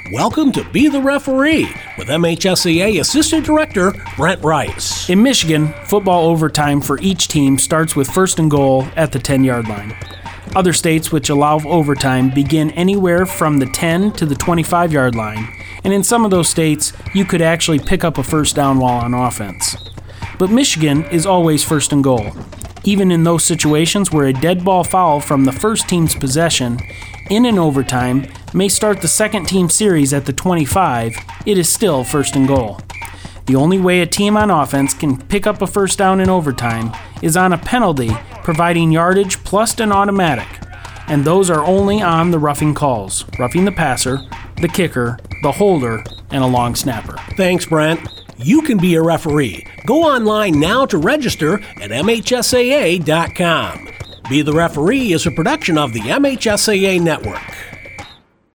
Welcome to Be the Referee with MHSAA Assistant Director Brent Rice. In Michigan, football overtime for each team starts with first and goal at the 10-yard line. Other states which allow overtime begin anywhere from the 10 to the 25-yard line, and in some of those states, you could actually pick up a first down while on offense. But Michigan is always first and goal. Even in those situations where a dead ball foul from the first team's possession in an overtime may start the second team series at the 25, it is still first and goal. The only way a team on offense can pick up a first down in overtime is on a penalty providing yardage plus an automatic, and those are only on the roughing calls, roughing the passer, the kicker, the holder, and a long snapper. Thanks, Brent. You can be a referee. Go online now to register at MHSAA.com. Be the Referee is a production of the MHSAA Network.